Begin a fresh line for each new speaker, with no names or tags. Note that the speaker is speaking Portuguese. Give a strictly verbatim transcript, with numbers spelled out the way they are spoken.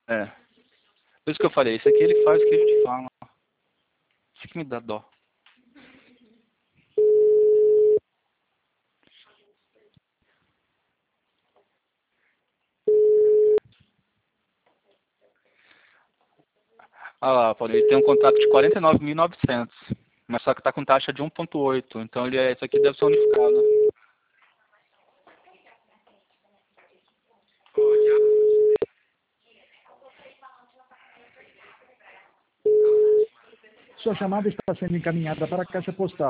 É. Por isso que eu falei, isso aqui ele faz o que a gente fala. Isso que me dá dó. Ah lá, Paulo, ele tem um contrato de quarenta e nove mil e novecentos, mas só que está com taxa de um ponto oito, então ele é, isso aqui deve ser unificado.
Sua chamada está sendo encaminhada para a caixa postal.